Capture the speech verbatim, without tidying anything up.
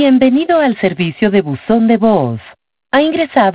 Bienvenido al servicio de buzón de voz. Ha ingresado